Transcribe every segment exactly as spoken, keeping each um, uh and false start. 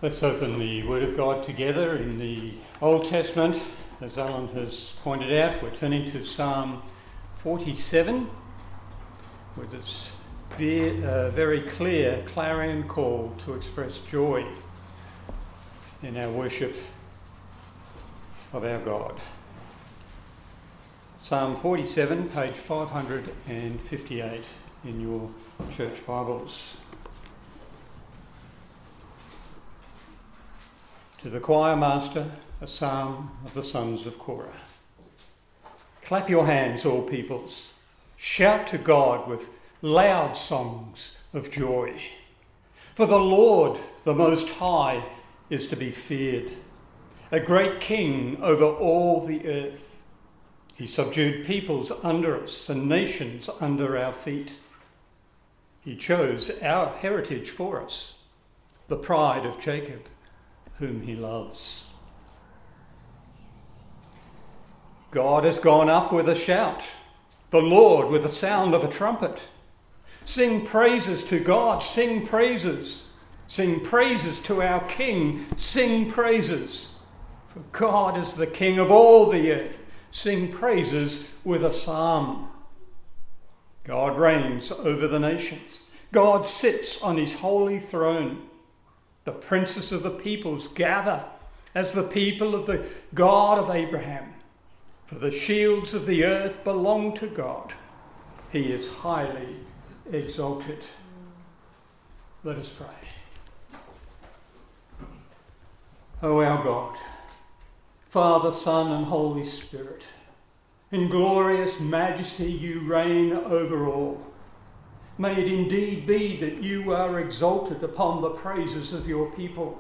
Let's open the Word of God together in the Old Testament. As Alan has pointed out, we're turning to Psalm forty-seven with its ve- uh, very clear clarion call to express joy in our worship of our God. Psalm forty-seven, page five hundred fifty-eight in your church Bibles. To the choir master, a psalm of the sons of Korah. Clap your hands, all peoples. Shout to God with loud songs of joy. For the Lord, the Most High, is to be feared, a great king over all the earth. He subdued peoples under us and nations under our feet. He chose our heritage for us, the pride of Jacob, whom he loves. God has gone up with a shout, the Lord with the sound of a trumpet. Sing praises to God, sing praises. Sing praises to our King, sing praises. For God is the King of all the earth. Sing praises with a psalm. God reigns over the nations. God sits on his holy throne. The princes of the peoples gather as the people of the God of Abraham. For the shields of the earth belong to God. He is highly exalted. Let us pray. O our God, Father, Son, and Holy Spirit, in glorious majesty you reign over all. May it indeed be that you are exalted upon the praises of your people,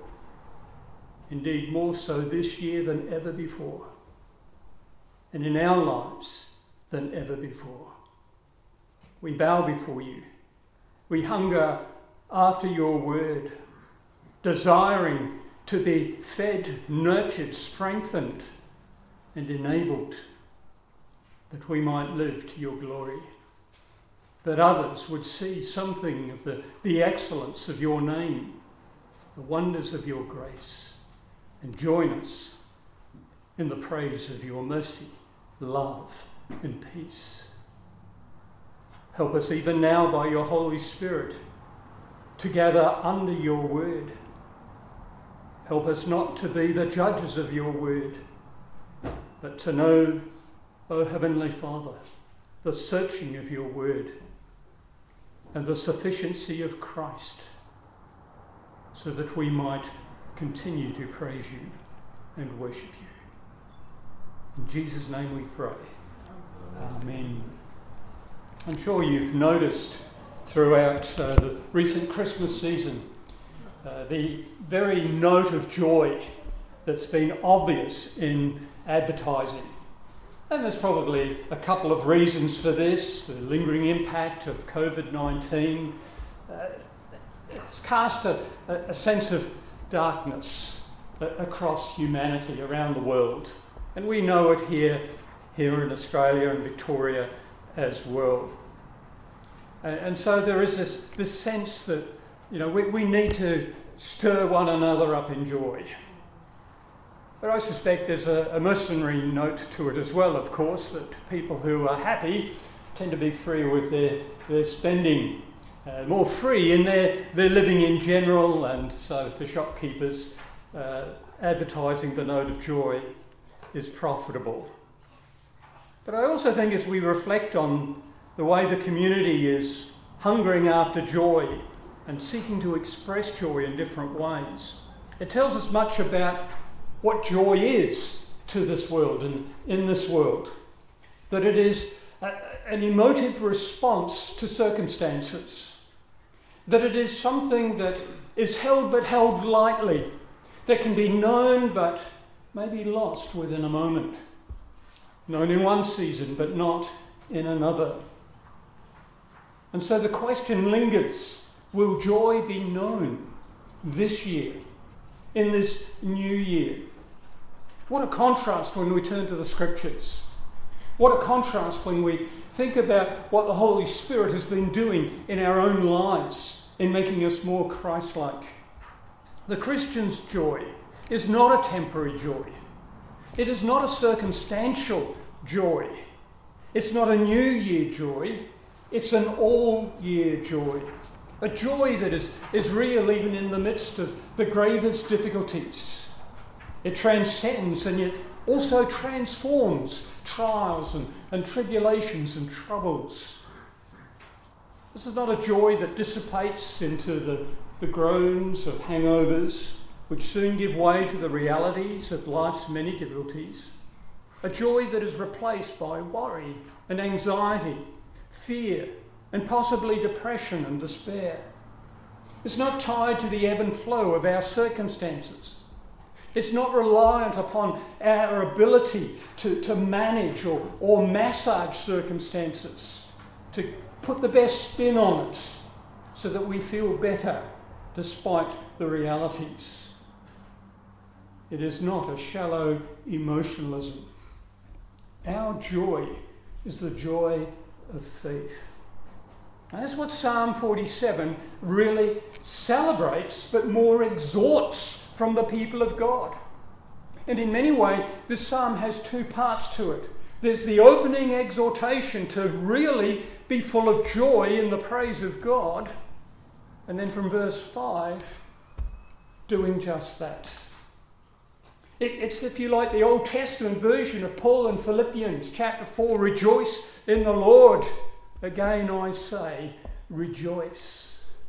indeed more so this year than ever before, and in our lives than ever before. We bow before you. We hunger after your word, desiring to be fed, nurtured, strengthened, and enabled that we might live to your glory, that others would see something of the, the excellence of your name, the wonders of your grace, and join us in the praise of your mercy, love, and peace. Help us even now by your Holy Spirit to gather under your word. Help us not to be the judges of your word, but to know, O Heavenly Father, the searching of your word and the sufficiency of Christ, so that we might continue to praise you and worship you. In Jesus' name we pray. Amen. I'm sure you've noticed throughout uh, the recent Christmas season uh, the very note of joy that's been obvious in advertising. And there's probably a couple of reasons for this. The lingering impact of covid nineteen uh, it's cast a, a sense of darkness across humanity around the world. And we know it here, here in Australia and Victoria as well. And, and so there is this, this sense that, you know, we, we need to stir one another up in joy. But I suspect there's a, a mercenary note to it as well, of course, that people who are happy tend to be free with their, their spending, uh, more free in their, their living in general, and so for shopkeepers, uh, advertising the note of joy is profitable. But I also think as we reflect on the way the community is hungering after joy and seeking to express joy in different ways, it tells us much about what joy is to this world and in this world. That it is a, an emotive response to circumstances. That it is something that is held but held lightly, that can be known but maybe lost within a moment. Known in one season but not in another. And so the question lingers, will joy be known this year, in this new year? What a contrast when we turn to the scriptures. What a contrast when we think about what the Holy Spirit has been doing in our own lives in making us more Christ-like. The Christian's joy is not a temporary joy. It is not a circumstantial joy. It's not a New Year joy. It's an all-year joy. A joy that is, is real even in the midst of the gravest difficulties. It transcends and yet also transforms trials and, and tribulations and troubles. This is not a joy that dissipates into the, the groans of hangovers, which soon give way to the realities of life's many difficulties. A joy that is replaced by worry and anxiety, fear, and possibly depression and despair. It's not tied to the ebb and flow of our circumstances. It's not reliant upon our ability to, to manage or, or massage circumstances, to put the best spin on it so that we feel better despite the realities. It is not a shallow emotionalism. Our joy is the joy of faith. And that's what Psalm forty-seven really celebrates, but more exhorts from the people of God. And in many ways, this psalm has two parts to it. There's the opening exhortation to really be full of joy in the praise of God. And then from verse five, doing just that. It, it's, if you like, the Old Testament version of Paul in Philippians chapter four, rejoice in the Lord. Again I say, rejoice.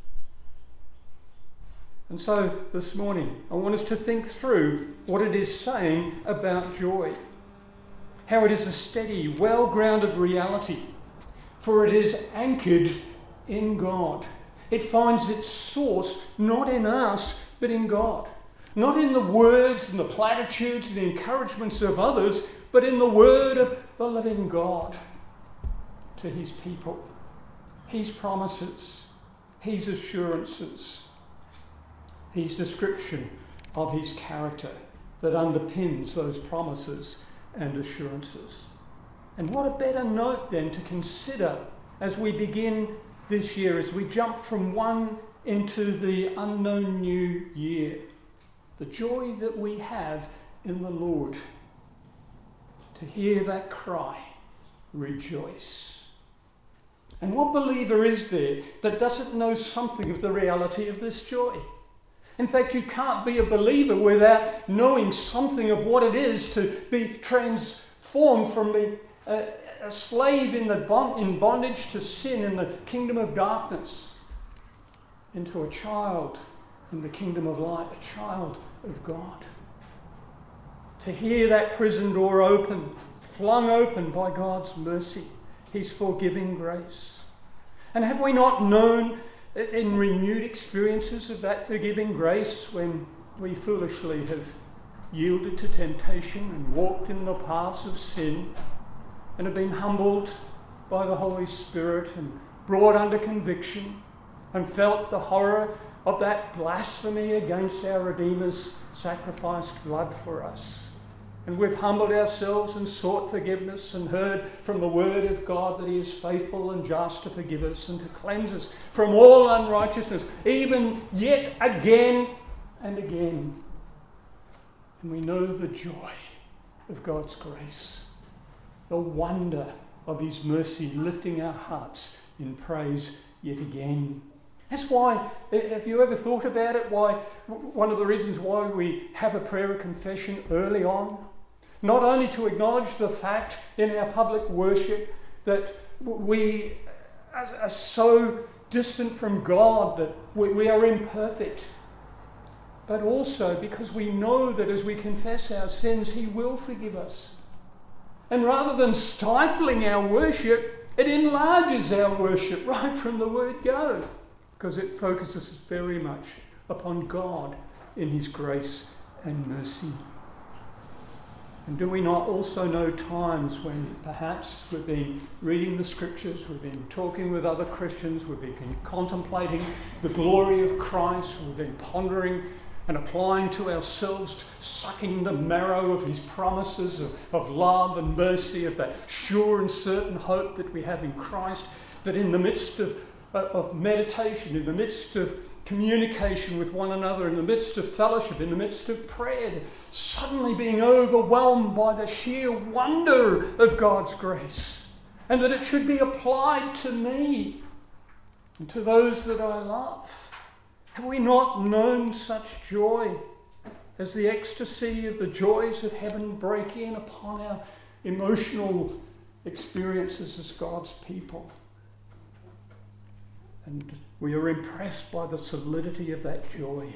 And so this morning, I want us to think through what it is saying about joy. How it is a steady, well-grounded reality, for it is anchored in God. It finds its source not in us, but in God. Not in the words and the platitudes and the encouragements of others, but in the word of the living God to his people. His promises, his assurances, his description of his character that underpins those promises and assurances. And what a better note then to consider as we begin this year, as we jump from one into the unknown new year. The joy that we have in the Lord. To hear that cry, rejoice. And what believer is there that doesn't know something of the reality of this joy? In fact, you can't be a believer without knowing something of what it is to be transformed from a, a, a slave in, the bond, in bondage to sin in the kingdom of darkness into a child in the kingdom of light, a child of God. To hear that prison door open, flung open by God's mercy, his forgiving grace. And have we not known in renewed experiences of that forgiving grace when we foolishly have yielded to temptation and walked in the paths of sin and have been humbled by the Holy Spirit and brought under conviction and felt the horror of that blasphemy against our Redeemer's sacrificed blood for us? And we've humbled ourselves and sought forgiveness and heard from the word of God that he is faithful and just to forgive us and to cleanse us from all unrighteousness, even yet again and again. And we know the joy of God's grace, the wonder of his mercy lifting our hearts in praise yet again. That's why, have you ever thought about it, why one of the reasons why we have a prayer of confession early on? Not only to acknowledge the fact in our public worship that we are so distant from God, that we are imperfect, but also because we know that as we confess our sins, he will forgive us. And rather than stifling our worship, it enlarges our worship right from the word go, because it focuses us very much upon God in his grace and mercy. And do we not also know times when perhaps we've been reading the scriptures, we've been talking with other Christians, we've been contemplating the glory of Christ, we've been pondering and applying to ourselves, sucking the marrow of his promises of, of love and mercy, of that sure and certain hope that we have in Christ, that in the midst of, of meditation, in the midst of communication with one another, in the midst of fellowship, in the midst of prayer, suddenly being overwhelmed by the sheer wonder of God's grace, and that it should be applied to me and to those that I love. Have we not known such joy as the ecstasy of the joys of heaven break in upon our emotional experiences as God's people? And we are impressed by the solidity of that joy.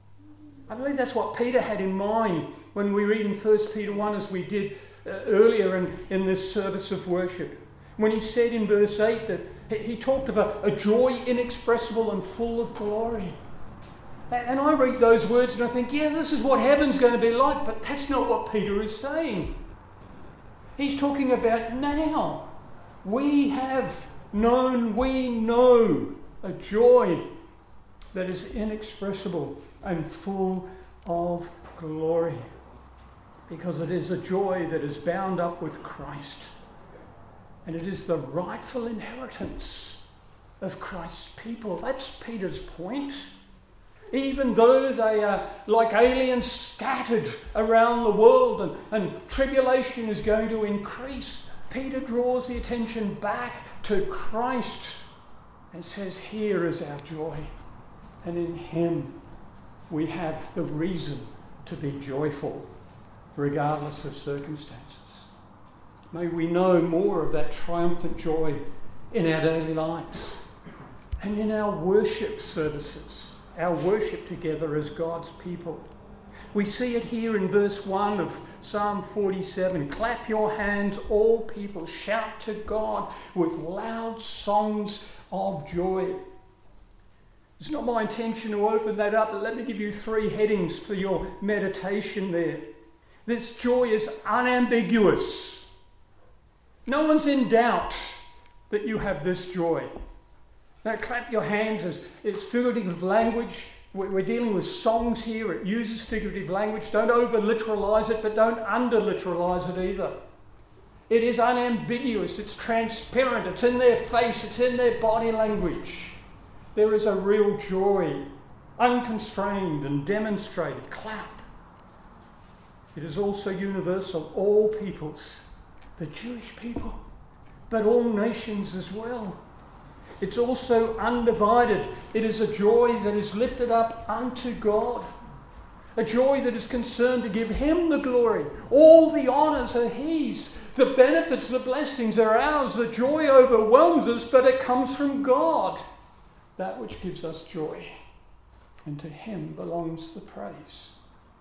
I believe that's what Peter had in mind when we read in First Peter one, as we did uh, earlier in, in this service of worship. When he said in verse eight that he, he talked of a, a joy inexpressible and full of glory. And I read those words and I think, yeah, this is what heaven's going to be like, but that's not what Peter is saying. He's talking about now. We have known, we know a joy that is inexpressible and full of glory, because it is a joy that is bound up with Christ, and it is the rightful inheritance of Christ's people. That's Peter's point. Even though they are like aliens scattered around the world and, and tribulation is going to increase, Peter draws the attention back to Christ and says, here is our joy, and in him we have the reason to be joyful regardless of circumstances. May we know more of that triumphant joy in our daily lives and in our worship services, our worship together as God's people. We see it here in verse one of Psalm forty-seven. Clap your hands, all people, shout to God with loud songs of joy. It's not my intention to open that up, but let me give you three headings for your meditation there. This joy is unambiguous. No one's in doubt that you have this joy. Now, clap your hands as it's figurative language. We're dealing with songs here. It uses figurative language. Don't over-literalize it, but don't under-literalize it either. It is unambiguous. It's transparent. It's in their face. It's in their body language. There is a real joy, unconstrained and demonstrated. Clap. It is also universal. All peoples, the Jewish people, but all nations as well. It's also undivided. It is a joy that is lifted up unto God. A joy that is concerned to give him the glory. All the honours are his. The benefits, the blessings are ours. The joy overwhelms us, but it comes from God. That which gives us joy. And to him belongs the praise.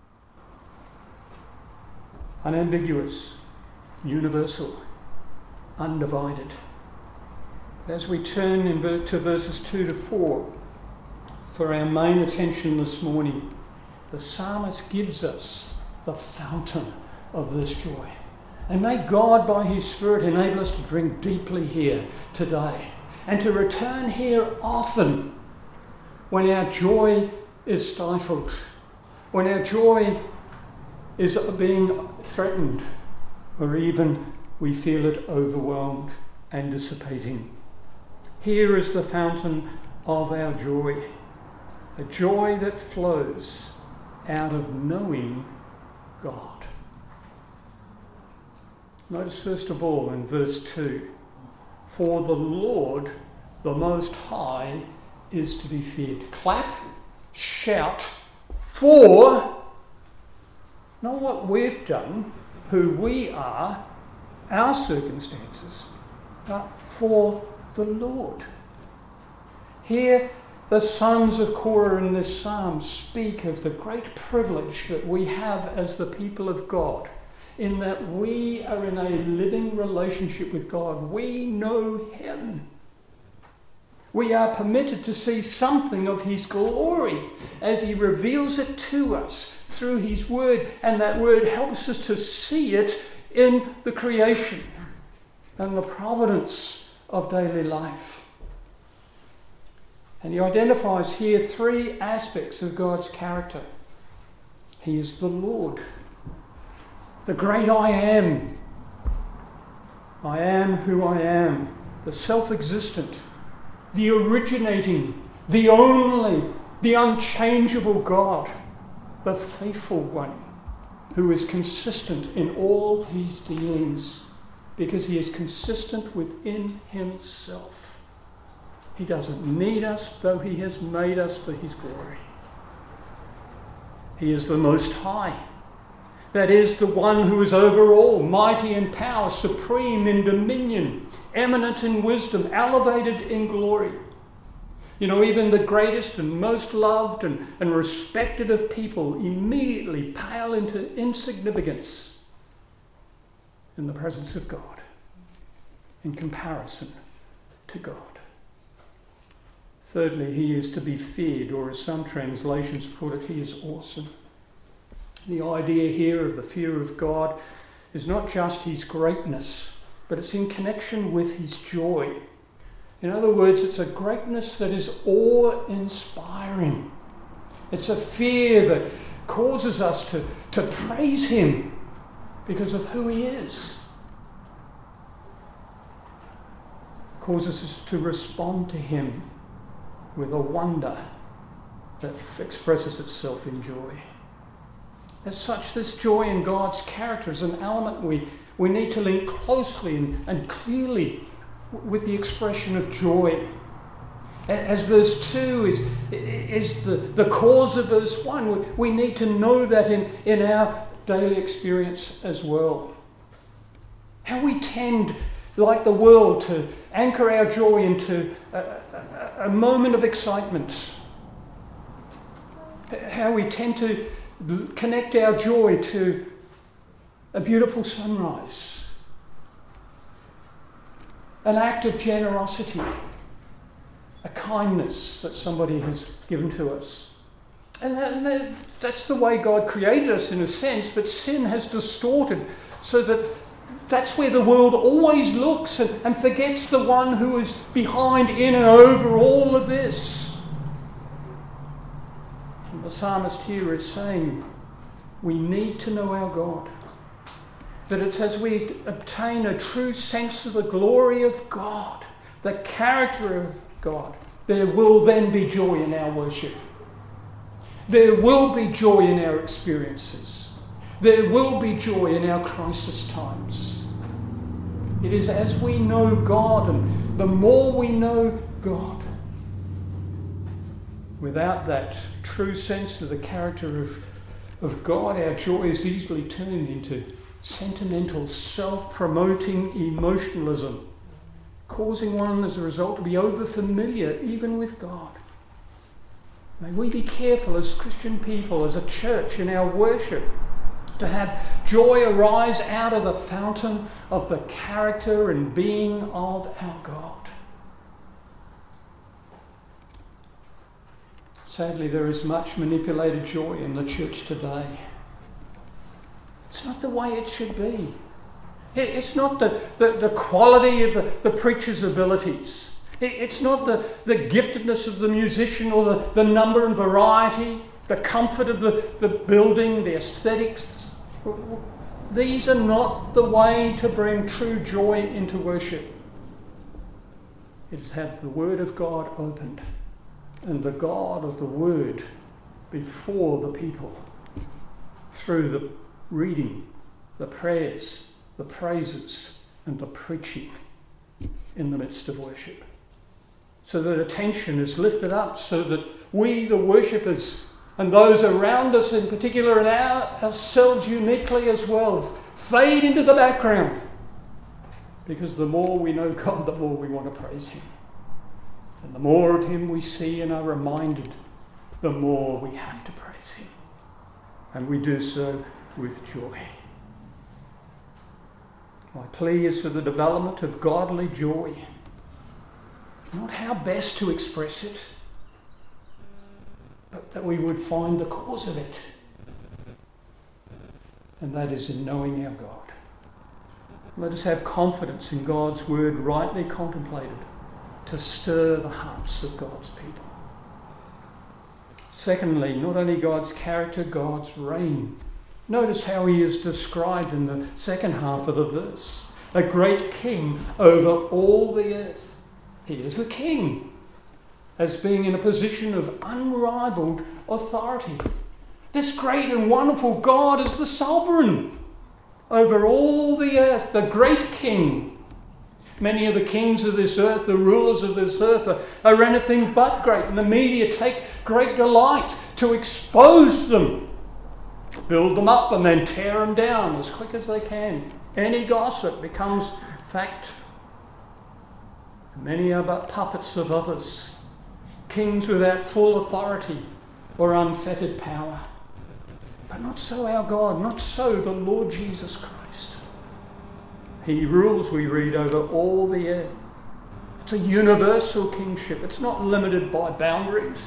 Unambiguous, universal, undivided. As we turn in ver- to verses two to four for our main attention this morning, the psalmist gives us the fountain of this joy. And may God, by his Spirit, enable us to drink deeply here today and to return here often when our joy is stifled, when our joy is being threatened, or even we feel it overwhelmed and dissipating. Here is the fountain of our joy, a joy that flows out of knowing God. Notice first of all in verse two, for the Lord, the Most High, is to be feared. Clap, shout, for not what we've done, who we are, our circumstances, but for the Lord. Here, the sons of Korah in this psalm speak of the great privilege that we have as the people of God, in that we are in a living relationship with God. We know him. We are permitted to see something of his glory as he reveals it to us through his word, and that word helps us to see it in the creation and the providence of daily life. And he identifies here three aspects of God's character. He is the Lord, the great I am. I am who I am, the self-existent, the originating, the only, the unchangeable God, the faithful one, who is consistent in all his dealings, because he is consistent within himself. He doesn't need us, though he has made us for his glory. He is the Most High. That is, the one who is over all, mighty in power, supreme in dominion, eminent in wisdom, elevated in glory. You know, even the greatest and most loved and, and respected of people immediately pale into insignificance in the presence of God, in comparison to God. Thirdly, he is to be feared, or as some translations put it, he is awesome. The idea here of the fear of God is not just his greatness, but it's in connection with his joy. In other words, it's a greatness that is awe-inspiring. It's a fear that causes us to, to praise him because of who he is. Causes us to respond to him with a wonder that expresses itself in joy. As such, this joy in God's character is an element we, we need to link closely and, and clearly with the expression of joy. As verse two is, is the, the cause of verse one, we, we need to know that in, in our daily experience as well. How we tend, like the world, to anchor our joy into a, a, a moment of excitement. How we tend to connect our joy to a beautiful sunrise, an act of generosity, a kindness that somebody has given to us. And, that, and that, that's the way God created us in a sense, but sin has distorted so that that's where the world always looks and, and forgets the one who is behind, in and over all of this. And the psalmist here is saying we need to know our God. That it's as we obtain a true sense of the glory of God, the character of God, there will then be joy in our worship. There will be joy in our experiences. There will be joy in our crisis times. It is as we know God, and the more we know God, without that true sense of the character of, of God, our joy is easily turned into sentimental, self-promoting emotionalism, causing one as a result to be over-familiar even with God. May we be careful as Christian people, as a church in our worship, to have joy arise out of the fountain of the character and being of our God. Sadly, there is much manipulated joy in the church today. It's not the way it should be. It's not the, the, the quality of the, the preacher's abilities. It's not the, the giftedness of the musician or the, the number and variety, the comfort of the, the building, the aesthetics. These are not the way to bring true joy into worship. It is have the Word of God opened and the God of the Word before the people through the reading, the prayers, the praises, and the preaching in the midst of worship. So that attention is lifted up, so that we, the worshippers, and those around us in particular, and our, ourselves uniquely as well, fade into the background. Because the more we know God, the more we want to praise him. And the more of him we see and are reminded, the more we have to praise him. And we do so with joy. My plea is for the development of godly joy. Not how best to express it, but that we would find the cause of it. And that is in knowing our God. Let us have confidence in God's word rightly contemplated to stir the hearts of God's people. Secondly, not only God's character, God's reign. Notice how he is described in the second half of the verse. A great king over all the earth. He is the king. as being in a position of unrivaled authority. This great and wonderful God is the sovereign over all the earth, the great king. Many of the kings of this earth, the rulers of this earth, are, are anything but great, and the media take great delight to expose them, build them up and then tear them down as quick as they can. Any gossip becomes fact. Many are but puppets of others, kings without full authority or unfettered power. But not so our God, not so the Lord Jesus Christ. He rules, we read, over all the earth. It's a universal kingship. It's not limited by boundaries,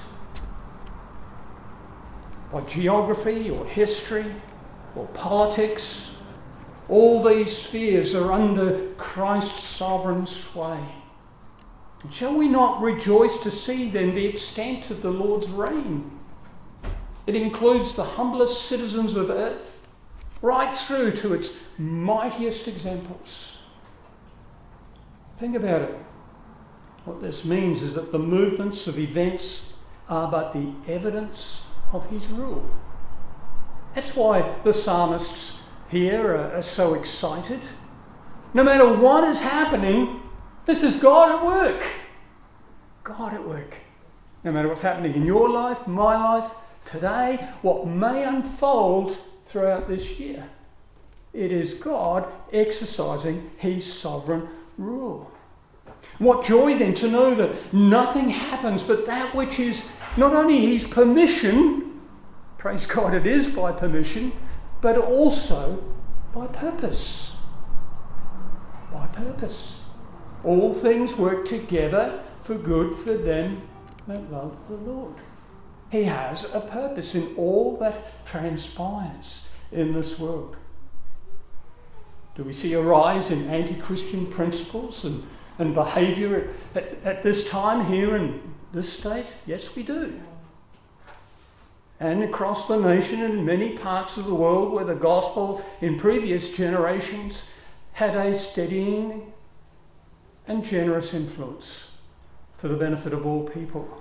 by geography or history or politics. All these spheres are under Christ's sovereign sway. And shall we not rejoice to see then the extent of the Lord's reign? It includes the humblest citizens of earth, right through to its mightiest examples. Think about it. What this means is that the movements of events are but the evidence of his rule. That's why the psalmists here are, are so excited. No matter what is happening, this is God at work. God at work. No matter what's happening in your life, my life, today, what may unfold throughout this year, it is God exercising his sovereign rule. What joy then to know that nothing happens but that which is not only his permission, praise God it is by permission, but also by purpose. By purpose. All things work together for good for them that love the Lord. He has a purpose in all that transpires in this world. Do we see a rise in anti-Christian principles and, and behaviour at, at, at this time here in this state? Yes, we do. And across the nation and in many parts of the world where the gospel in previous generations had a steadying and generous influence for the benefit of all people.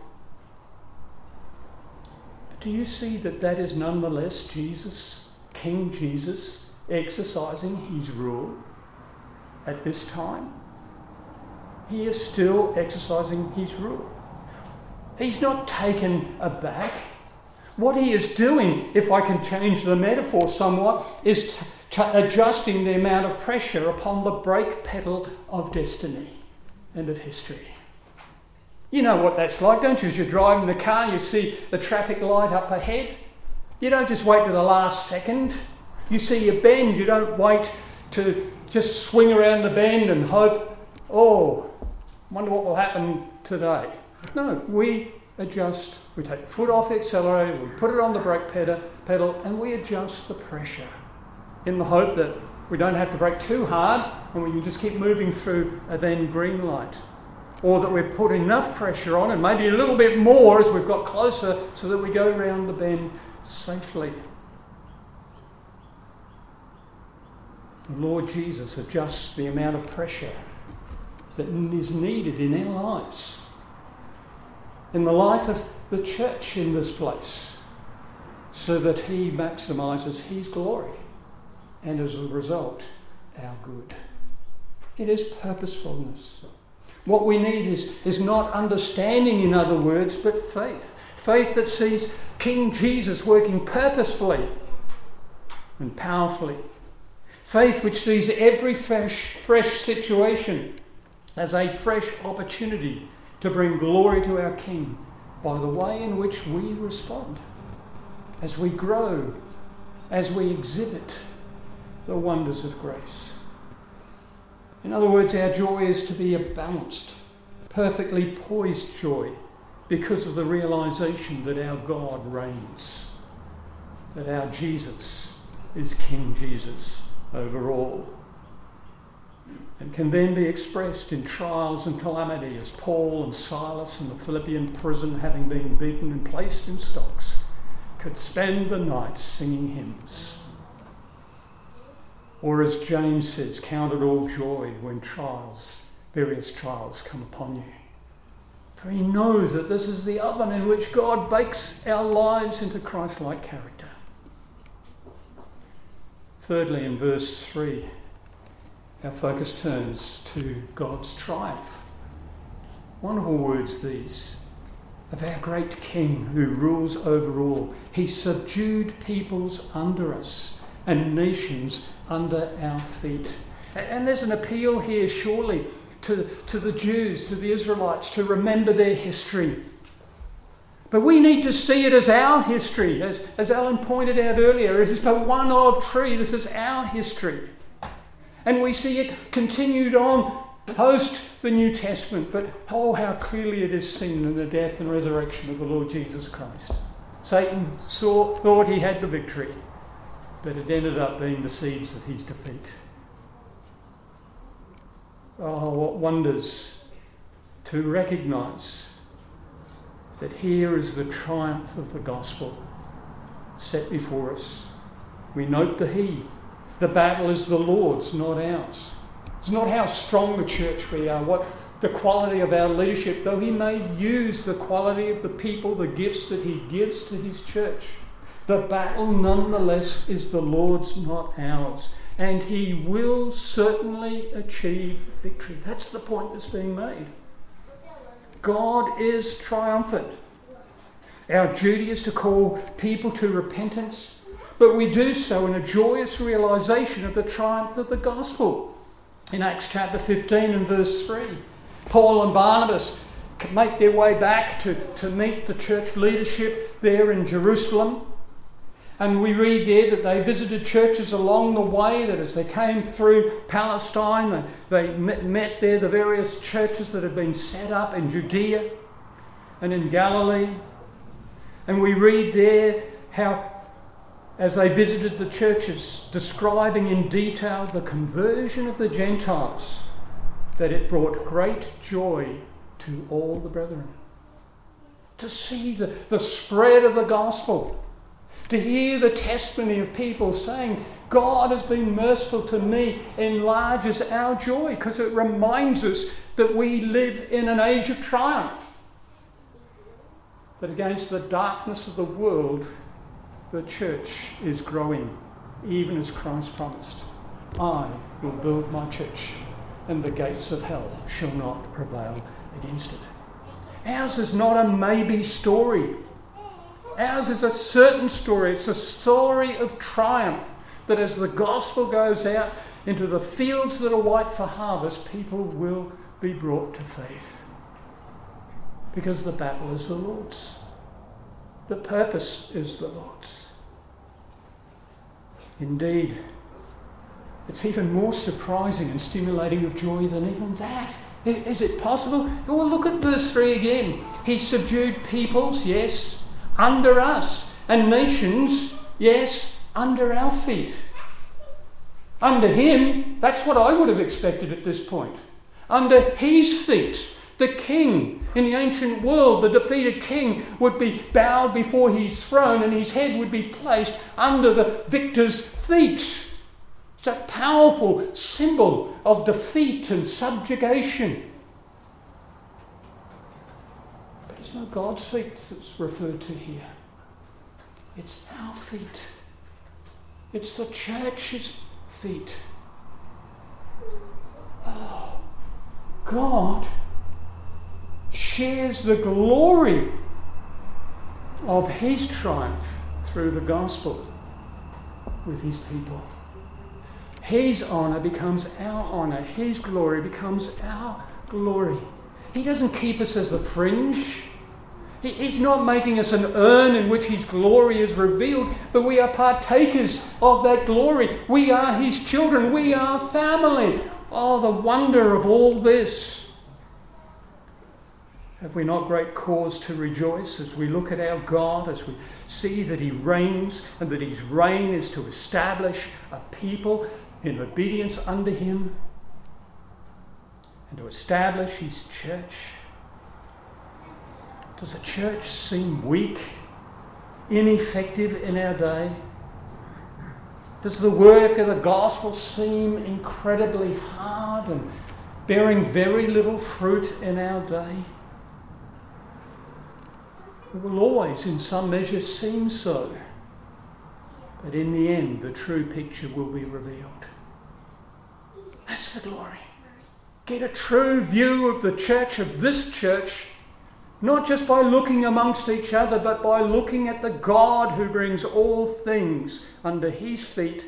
Do you see that that is nonetheless Jesus, King Jesus, exercising his rule at this time? He is still exercising his rule. He's not taken aback. What he is doing, if I can change the metaphor somewhat, is t- t- adjusting the amount of pressure upon the brake pedal of destiny and of history. You know what that's like, don't you? As you're driving the car, you see the traffic light up ahead. You don't just wait to the last second. You see a bend, you don't wait to just swing around the bend and hope, oh, wonder what will happen today. No, we adjust. We take the foot off the accelerator, we put it on the brake pedal, pedal, and we adjust the pressure in the hope that we don't have to brake too hard and we can just keep moving through a then green light. Or that we've put enough pressure on and maybe a little bit more as we've got closer so that we go round the bend safely. The Lord Jesus adjusts the amount of pressure that is needed in our lives, in the life of the church in this place, so that he maximises his glory and as a result, our good. It is purposefulness. What we need is, is not understanding, in other words, but faith. Faith that sees King Jesus working purposefully and powerfully. Faith which sees every fresh, fresh situation as a fresh opportunity to bring glory to our King by the way in which we respond, as we grow, as we exhibit the wonders of grace. In other words, our joy is to be a balanced, perfectly poised joy because of the realisation that our God reigns, that our Jesus is King Jesus over all, and can then be expressed in trials and calamity as Paul and Silas in the Philippian prison, having been beaten and placed in stocks, could spend the night singing hymns. Or as James says, count it all joy when trials, various trials come upon you. For he knows that this is the oven in which God bakes our lives into Christ-like character. Thirdly, in verse three, our focus turns to God's triumph. Wonderful words these, of our great King who rules over all. He subdued peoples under us and nations under our feet. And there's an appeal here, surely, to, to the Jews, to the Israelites, to remember their history. But we need to see it as our history. As, as Alan pointed out earlier, it is but one of three. This is our history. And we see it continued on post the New Testament. But oh, how clearly it is seen in the death and resurrection of the Lord Jesus Christ. Satan saw, thought he had the victory, but it ended up being the seeds of his defeat. Oh, what wonders to recognise that here is the triumph of the gospel set before us. We note the he. The battle is the Lord's, not ours. It's not how strong the church we are, what the quality of our leadership, though he may use the quality of the people, the gifts that he gives to his church. The battle nonetheless is the Lord's, not ours. And he will certainly achieve victory. That's the point that's being made. God is triumphant. Our duty is to call people to repentance, but we do so in a joyous realisation of the triumph of the gospel. In Acts chapter fifteen and verse three, Paul and Barnabas make their way back to, to meet the church leadership there in Jerusalem. And we read there that they visited churches along the way, that as they came through Palestine, they, they met there the various churches that had been set up in Judea and in Galilee. And we read there how, as they visited the churches, describing in detail the conversion of the Gentiles, that it brought great joy to all the brethren. To see the, the spread of the gospel. To hear the testimony of people saying, God has been merciful to me, enlarges our joy, because it reminds us that we live in an age of triumph. That against the darkness of the world, the church is growing, even as Christ promised. I will build my church, and the gates of hell shall not prevail against it. Ours is not a maybe story. Ours is a certain story. It's a story of triumph, that as the gospel goes out into the fields that are white for harvest, people will be brought to faith. Because the battle is the Lord's. The purpose is the Lord's. Indeed, it's even more surprising and stimulating of joy than even that. Is it possible? Well, look at verse three again. He subdued peoples, yes, under us, and nations, yes, under our feet. Under him, that's what I would have expected at this point. Under his feet, the king in the ancient world, the defeated king, would be bowed before his throne and his head would be placed under the victor's feet. It's a powerful symbol of defeat and subjugation. But it's not God's feet that's referred to here. It's our feet. It's the church's feet. Oh, God shares the glory of his triumph through the gospel with his people. His honour becomes our honour. His glory becomes our glory. He doesn't keep us as a fringe. He, he's not making us an urn in which his glory is revealed, but we are partakers of that glory. We are his children. We are family. Oh, the wonder of all this. Have we not great cause to rejoice as we look at our God, as we see that he reigns and that his reign is to establish a people in obedience unto him and to establish his church? Does the church seem weak, ineffective in our day? Does the work of the gospel seem incredibly hard and bearing very little fruit in our day? It will always, in some measure, seem so. But in the end, the true picture will be revealed. That's the glory. Get a true view of the church, of this church, not just by looking amongst each other, but by looking at the God who brings all things under his feet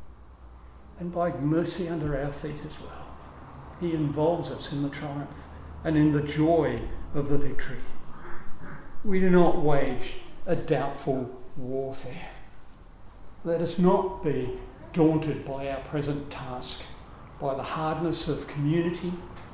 and by mercy under our feet as well. He involves us in the triumph and in the joy of the victory. We do not wage a doubtful warfare. Let us not be daunted by our present task, by the hardness of community,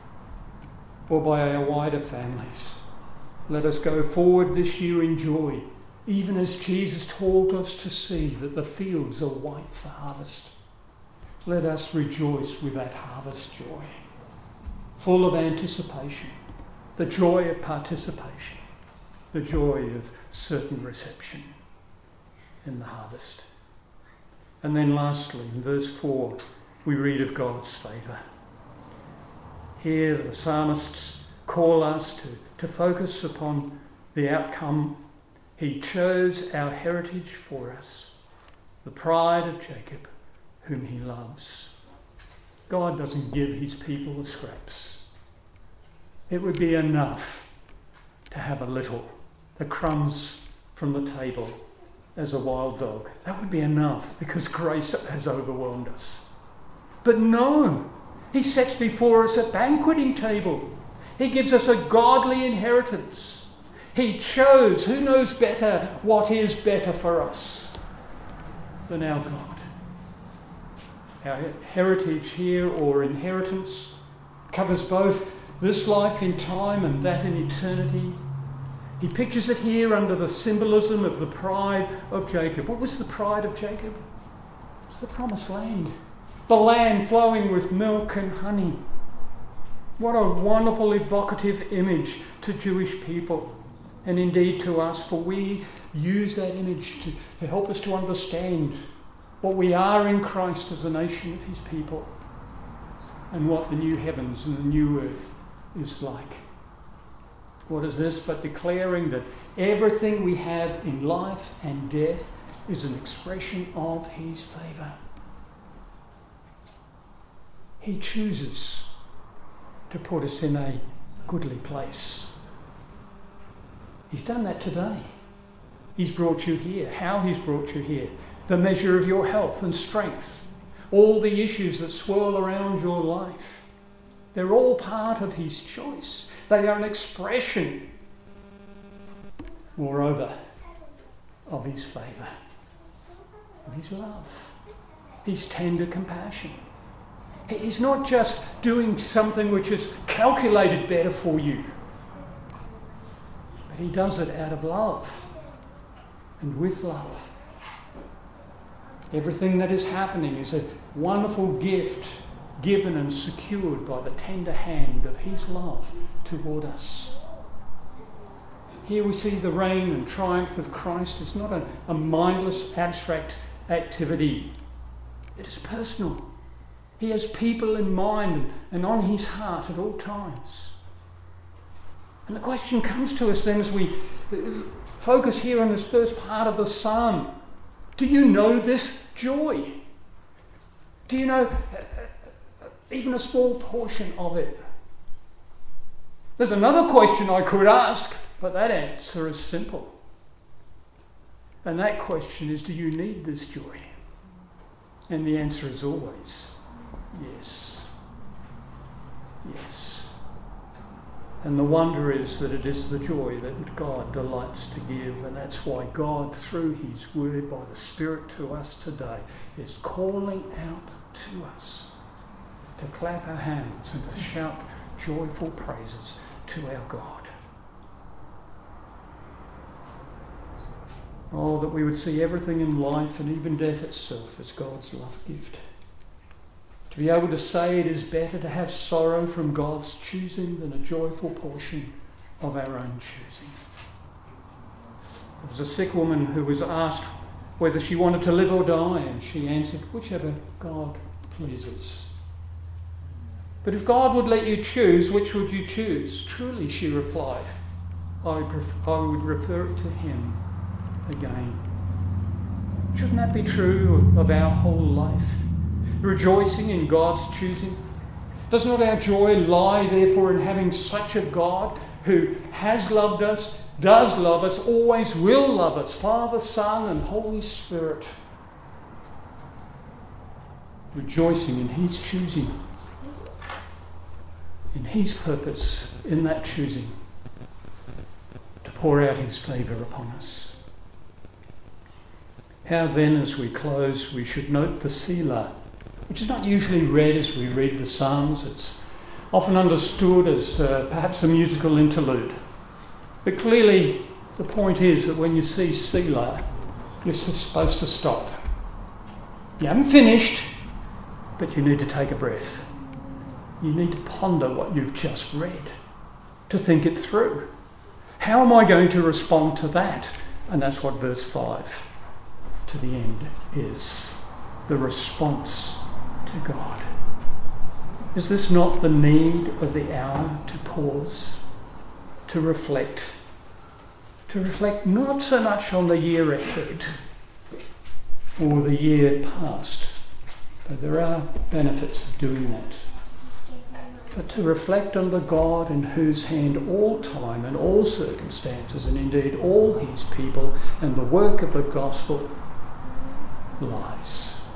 or by our wider families. Let us go forward this year in joy, even as Jesus told us to see that the fields are white for harvest. Let us rejoice with that harvest joy, full of anticipation, the joy of participation, the joy of certain reception in the harvest. And then lastly, in verse four, we read of God's favour. Here the psalmists call us to, to focus upon the outcome. He chose our heritage for us, the pride of Jacob, whom he loves. God doesn't give his people the scraps. It would be enough to have a little, the crumbs from the table as a wild dog. That would be enough because grace has overwhelmed us. But no, he sets before us a banqueting table. He gives us a godly inheritance. He chose, who knows better what is better for us than our God. Our heritage here, or inheritance, covers both this life in time and that in eternity. He pictures it here under the symbolism of the pride of Jacob. What was the pride of Jacob? It was the promised land. The land flowing with milk and honey. What a wonderful evocative image to Jewish people, and indeed to us, for we use that image to, to help us to understand what we are in Christ as a nation of his people and what the new heavens and the new earth is like. What is this but declaring that everything we have in life and death is an expression of his favour. He chooses to put us in a goodly place. He's done that today. He's brought you here. How he's brought you here. The measure of your health and strength. All the issues that swirl around your life. They're all part of his choice. They are an expression, moreover, of his favour, of his love, his tender compassion. He's not just doing something which is calculated better for you, but he does it out of love and with love. Everything that is happening is a wonderful gift given and secured by the tender hand of his love toward us. Here we see the reign and triumph of Christ is not a, a mindless, abstract activity. It is personal. He has people in mind and on his heart at all times. And the question comes to us then as we focus here on this first part of the psalm. Do you know this joy? Do you know even a small portion of it? There's another question I could ask, but that answer is simple. And that question is, do you need this joy? And the answer is always yes. Yes. And the wonder is that it is the joy that God delights to give, and that's why God, through his word, by the Spirit to us today, is calling out to us to clap our hands and to shout joyful praises to our God. Oh, that we would see everything in life and even death itself as God's love gift. To be able to say it is better to have sorrow from God's choosing than a joyful portion of our own choosing. There was a sick woman who was asked whether she wanted to live or die, and she answered, whichever God pleases. But if God would let you choose, which would you choose? Truly, she replied, I, pref- I would refer it to him again. Shouldn't that be true of our whole life? Rejoicing in God's choosing. Does not our joy lie, therefore, in having such a God who has loved us, does love us, always will love us, Father, Son, and Holy Spirit? Rejoicing in his choosing, in his purpose, in that choosing, to pour out his favour upon us. How then, as we close, we should note the Selah, which is not usually read as we read the Psalms. It's often understood as uh, perhaps a musical interlude. But clearly, the point is that when you see Selah, you're supposed to stop. You haven't finished, but you need to take a breath. You need to ponder what you've just read, to think it through. How am I going to respond to that? And that's what verse five to the end is. The response to God. Is this not the need of the hour to pause, to reflect? To reflect not so much on the year ahead or the year past, but there are benefits of doing that. But to reflect on the God in whose hand all time and all circumstances, and indeed all his people and the work of the gospel lies.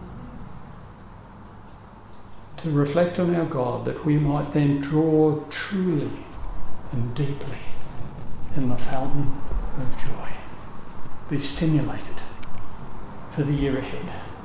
To reflect on our God, that we might then draw truly and deeply in the fountain of joy. Be stimulated for the year ahead,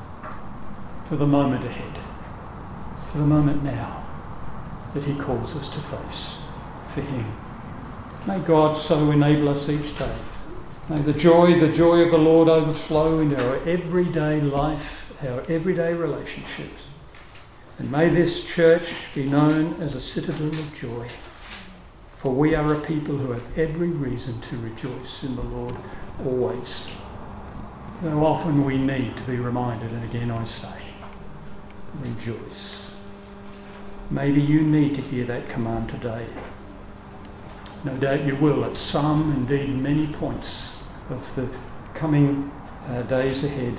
for the moment ahead, for the moment now that he calls us to face for him. May God so enable us each day. May the joy, the joy of the Lord overflow into our everyday life, our everyday relationships. And may this church be known as a citadel of joy. For we are a people who have every reason to rejoice in the Lord always. Though often we need to be reminded, and again I say, rejoice. Maybe you need to hear that command today. No doubt you will at some, indeed many points of the coming uh, days ahead.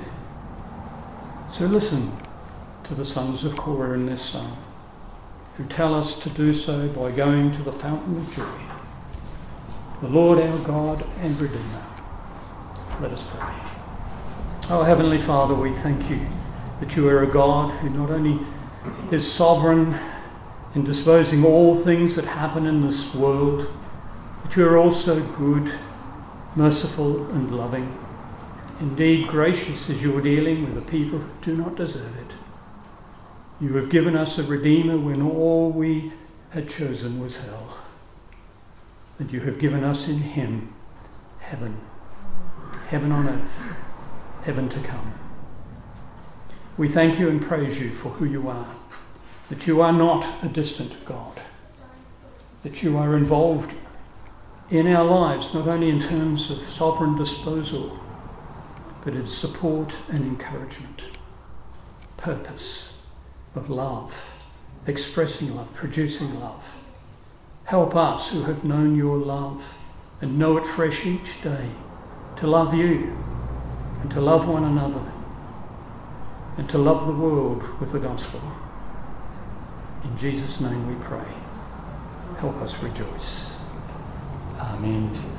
So listen to the sons of Korah in this psalm, who tell us to do so by going to the fountain of joy, the Lord our God and Redeemer. Let us pray. Oh, Heavenly Father, we thank you that you are a God who not only is sovereign in disposing all things that happen in this world, but you are also good, merciful and loving. Indeed, gracious as you are dealing with the people who do not deserve it. You have given us a Redeemer when all we had chosen was hell. And you have given us in him heaven, heaven on earth, heaven to come. We thank you and praise you for who you are, that you are not a distant God, that you are involved in our lives, not only in terms of sovereign disposal, but in support and encouragement, purpose of love, expressing love, producing love. Help us who have known your love and know it fresh each day to love you and to love one another and to love the world with the gospel. In Jesus' name we pray. Help us rejoice. Amen.